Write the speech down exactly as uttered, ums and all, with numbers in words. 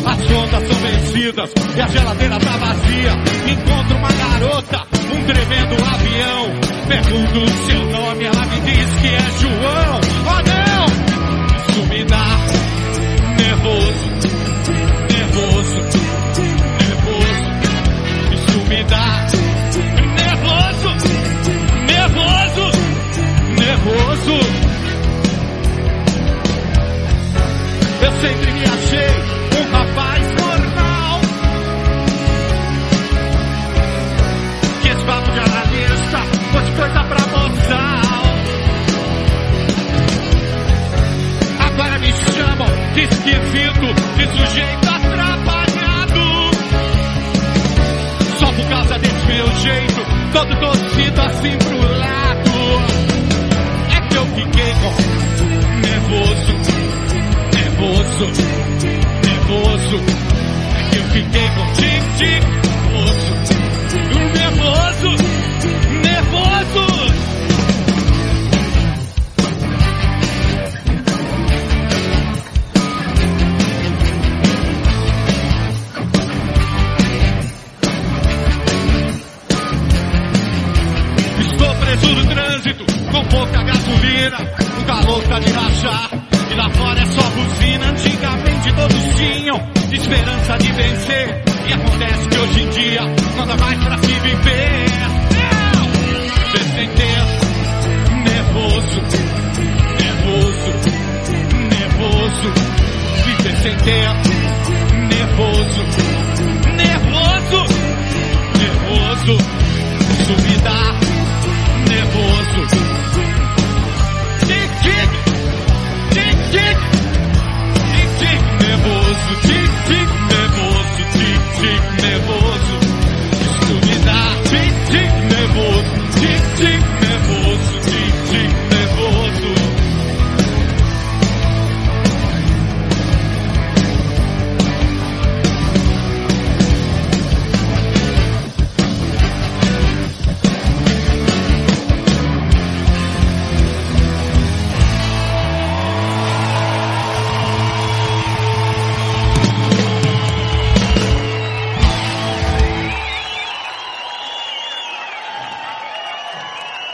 As contas são vencidas e a geladeira tá vazia. Encontro uma garota, um tremendo avião. Pergunto o seu nome, ela me diz que é João. Oh não! Isso me dá nervoso, nervoso, nervoso. Isso me dá nervoso, nervoso, nervoso. Eu sempre me achei um rapaz normal, que esse papo de analista fosse coisa pra moçal. Agora me chamam de esquisito, de sujeito atrapalhado, só por causa desse meu jeito, todo torcido assim pro lado. É que eu fiquei com nervoso, nervoso, nervoso. É que eu fiquei com tic-tic, nervoso, nervoso, nervoso. Estou preso no trânsito, com pouca gasolina, o calor tá de rachar. E lá fora é só buzina. Antigamente todos tinham esperança de vencer, e acontece que hoje em dia não dá mais pra se viver. Não! Vê sem tempo, nervoso, nervoso, nervoso. Viver sem tempo, nervoso, nervoso, nervoso. Isso me dá nervoso. Tic-tic, tic-tic, tic-tic, nervoso.